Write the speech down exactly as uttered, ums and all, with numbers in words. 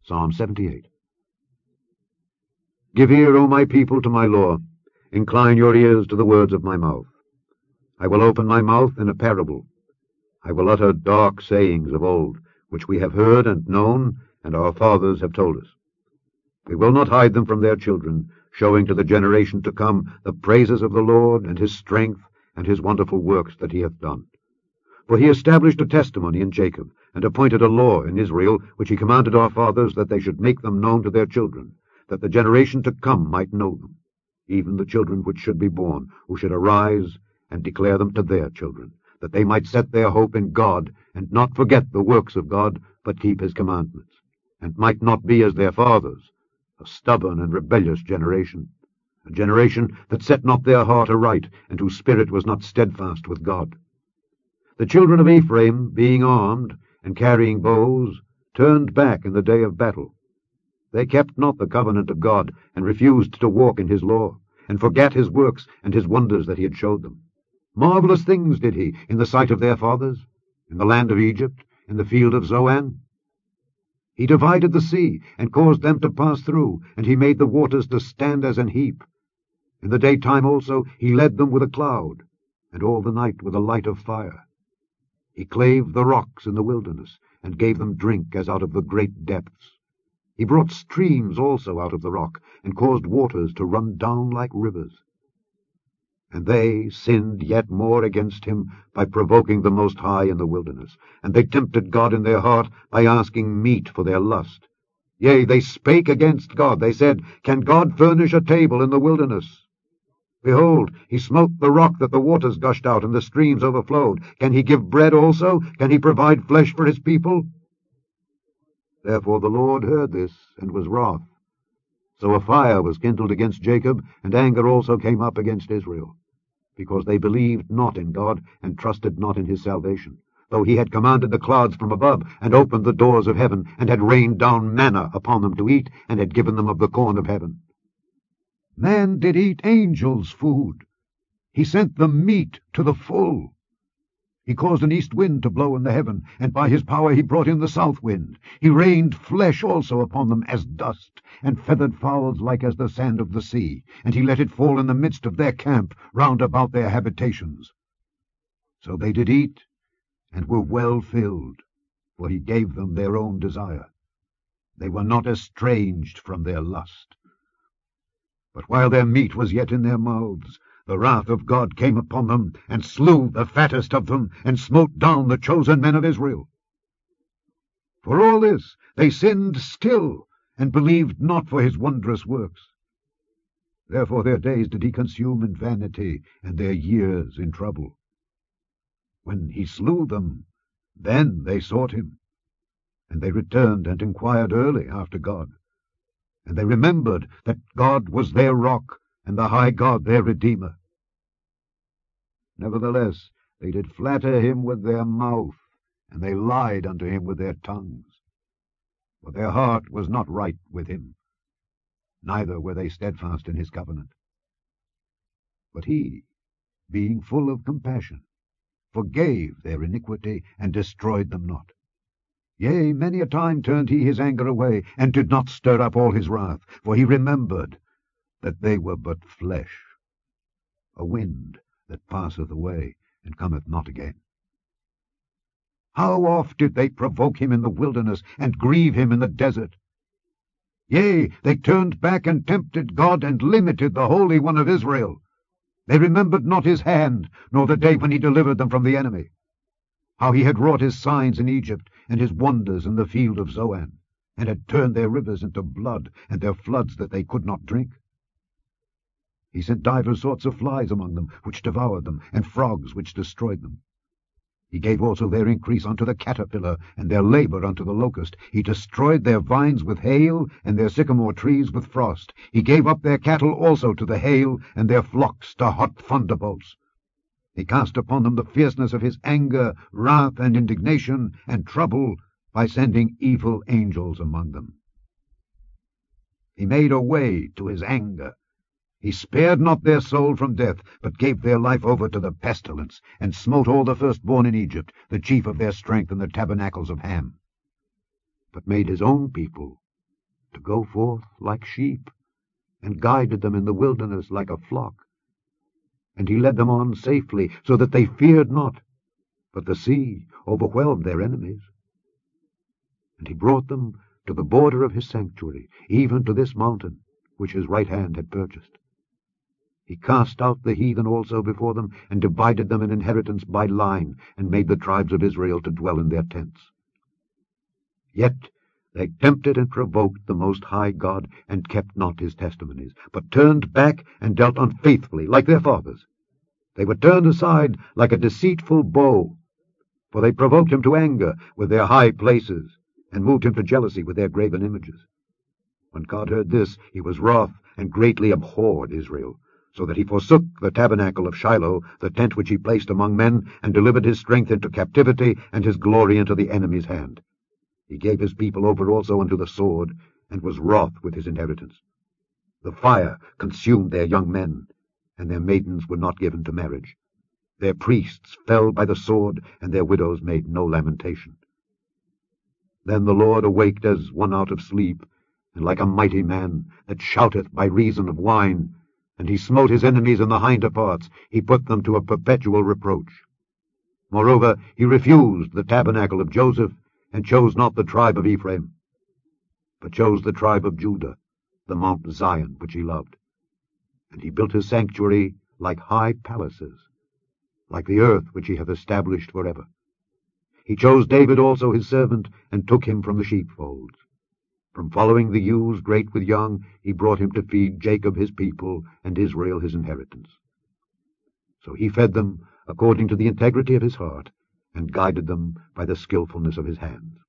Psalm seventy-eight. Give ear, O my people, to my law. Incline your ears to the words of my mouth. I will open my mouth in a parable. I will utter dark sayings of old, which we have heard and known, and our fathers have told us. We will not hide them from their children, showing to the generation to come the praises of the Lord, and his strength, and his wonderful works that he hath done. For he established a testimony in Jacob, and appointed a law in Israel, which he commanded our fathers, that they should make them known to their children, that the generation to come might know them, even the children which should be born, who should arise and declare them to their children, that they might set their hope in God, and not forget the works of God, but keep his commandments, and might not be as their fathers, a stubborn and rebellious generation, a generation that set not their heart aright, and whose spirit was not steadfast with God. The children of Ephraim, being armed, and carrying bows, turned back in the day of battle. They kept not the covenant of God, and refused to walk in his law, and forgat his works and his wonders that he had showed them. Marvelous things did he in the sight of their fathers, in the land of Egypt, in the field of Zoan. He divided the sea, and caused them to pass through, and he made the waters to stand as an heap. In the daytime also he led them with a cloud, and all the night with a light of fire. He clave the rocks in the wilderness, and gave them drink as out of the great depths. He brought streams also out of the rock, and caused waters to run down like rivers. And they sinned yet more against him by provoking the Most High in the wilderness, and they tempted God in their heart by asking meat for their lust. Yea, they spake against God. They said, Can God furnish a table in the wilderness? Behold, he smote the rock that the waters gushed out, and the streams overflowed. Can he give bread also? Can he provide flesh for his people? Therefore the Lord heard this, and was wroth. So a fire was kindled against Jacob, and anger also came up against Israel, because they believed not in God, and trusted not in his salvation, though he had commanded the clouds from above, and opened the doors of heaven, and had rained down manna upon them to eat, and had given them of the corn of heaven. Man did eat angels' food. He sent them meat to the full. He caused an east wind to blow in the heaven, and by his power he brought in the south wind. He rained flesh also upon them as dust, and feathered fowls like as the sand of the sea, and he let it fall in the midst of their camp round about their habitations. So they did eat, and were well filled, for he gave them their own desire. They were not estranged from their lust. But while their meat was yet in their mouths, the wrath of God came upon them, and slew the fattest of them, and smote down the chosen men of Israel. For all this they sinned still, and believed not for his wondrous works. Therefore their days did he consume in vanity, and their years in trouble. When he slew them, then they sought him, and they returned and inquired early after God. And they remembered that God was their rock, and the high God their Redeemer. Nevertheless they did flatter him with their mouth, and they lied unto him with their tongues. For their heart was not right with him, neither were they steadfast in his covenant. But he, being full of compassion, forgave their iniquity, and destroyed them not. Yea, many a time turned he his anger away, and did not stir up all his wrath, for he remembered that they were but flesh, a wind that passeth away, and cometh not again. How oft did they provoke him in the wilderness, and grieve him in the desert? Yea, they turned back and tempted God, and limited the Holy One of Israel. They remembered not his hand, nor the day when he delivered them from the enemy, how he had wrought his signs in Egypt, and his wonders in the field of Zoan, and had turned their rivers into blood, and their floods that they could not drink. He sent divers sorts of flies among them, which devoured them, and frogs which destroyed them. He gave also their increase unto the caterpillar, and their labor unto the locust. He destroyed their vines with hail, and their sycamore trees with frost. He gave up their cattle also to the hail, and their flocks to hot thunderbolts. He cast upon them the fierceness of his anger, wrath, and indignation, and trouble, by sending evil angels among them. He made a way to his anger. He spared not their soul from death, but gave their life over to the pestilence, and smote all the firstborn in Egypt, the chief of their strength in the tabernacles of Ham. But made his own people to go forth like sheep, and guided them in the wilderness like a flock. And he led them on safely, so that they feared not, but the sea overwhelmed their enemies. And he brought them to the border of his sanctuary, even to this mountain, which his right hand had purchased. He cast out the heathen also before them, and divided them in inheritance by line, and made the tribes of Israel to dwell in their tents. Yet they tempted and provoked the Most High God, and kept not his testimonies, but turned back and dealt unfaithfully, like their fathers. They were turned aside like a deceitful bow, for they provoked him to anger with their high places, and moved him to jealousy with their graven images. When God heard this, he was wroth, and greatly abhorred Israel, so that he forsook the tabernacle of Shiloh, the tent which he placed among men, and delivered his strength into captivity, and his glory into the enemy's hand. He gave his people over also unto the sword, and was wroth with his inheritance. The fire consumed their young men, and their maidens were not given to marriage. Their priests fell by the sword, and their widows made no lamentation. Then the Lord awaked as one out of sleep, and like a mighty man that shouteth by reason of wine, and he smote his enemies in the hinder parts, he put them to a perpetual reproach. Moreover, he refused the tabernacle of Joseph, and chose not the tribe of Ephraim, but chose the tribe of Judah, the Mount Zion which he loved. And he built his sanctuary like high palaces, like the earth which he hath established for ever. He chose David also his servant, and took him from the sheepfolds. From following the ewes great with young, he brought him to feed Jacob his people, and Israel his inheritance. So he fed them according to the integrity of his heart, and guided them by the skillfulness of his hands.